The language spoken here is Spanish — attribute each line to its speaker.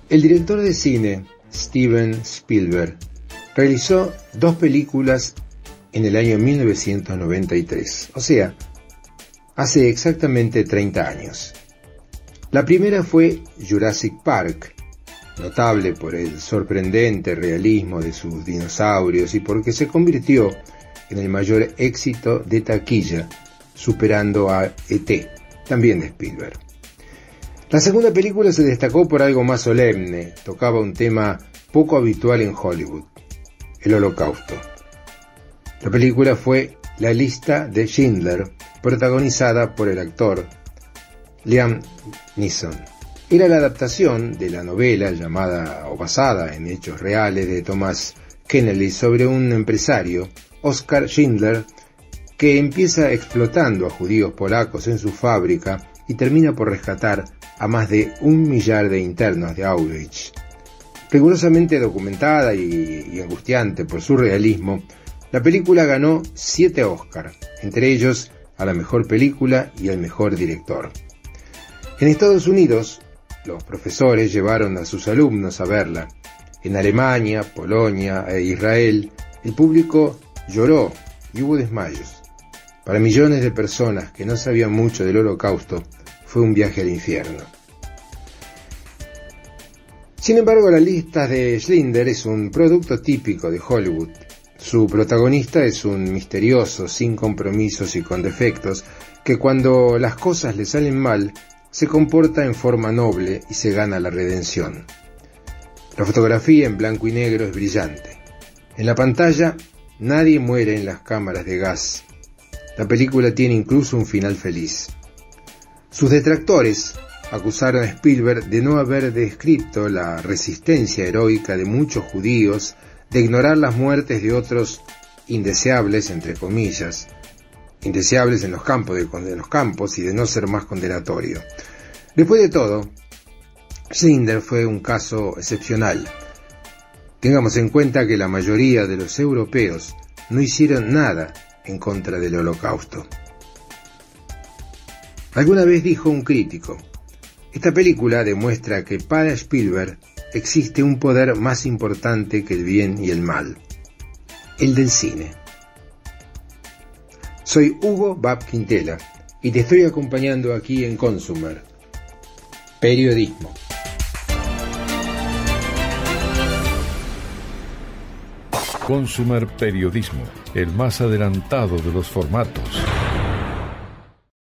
Speaker 1: El director de cine, Steven Spielberg, realizó 2 películas en el año 1993, o sea, hace exactamente 30 años. La primera fue Jurassic Park, notable por el sorprendente realismo de sus dinosaurios y porque se convirtió en el mayor éxito de taquilla, superando a E.T., también de Spielberg. La segunda película se destacó por algo más solemne, tocaba un tema poco habitual en Hollywood, el Holocausto. La película fue La lista de Schindler, protagonizada por el actor Liam Neeson. Era la adaptación de la novela llamada o basada en hechos reales de Thomas Keneally sobre un empresario, Oskar Schindler, que empieza explotando a judíos polacos en su fábrica y termina por rescatar a más de 1 millar de internos de Auschwitz. Rigurosamente documentada y angustiante por su realismo, la película ganó 7 Oscar, entre ellos a la mejor película y al mejor director. En Estados Unidos, los profesores llevaron a sus alumnos a verla. En Alemania, Polonia e Israel, el público lloró y hubo desmayos. Para millones de personas que no sabían mucho del Holocausto, fue un viaje al infierno. Sin embargo, La lista de Schindler es un producto típico de Hollywood. Su protagonista es un misterioso, sin compromisos y con defectos, que cuando las cosas le salen mal, se comporta en forma noble y se gana la redención. La fotografía en blanco y negro es brillante. En la pantalla, nadie muere en las cámaras de gas. La película tiene incluso un final feliz. Sus detractores acusaron a Spielberg de no haber descrito la resistencia heroica de muchos judíos, de ignorar las muertes de otros indeseables, entre comillas, indeseables en los campos y de no ser más condenatorio. Después de todo, Schindler fue un caso excepcional. Tengamos en cuenta que la mayoría de los europeos no hicieron nada en contra del Holocausto. Alguna vez dijo un crítico: esta película demuestra que para Spielberg existe un poder más importante que el bien y el mal, el del cine. Soy Hugo Bab Quintela y te estoy acompañando aquí en Consumer, periodismo.
Speaker 2: Consumer Periodismo, el más adelantado de los formatos.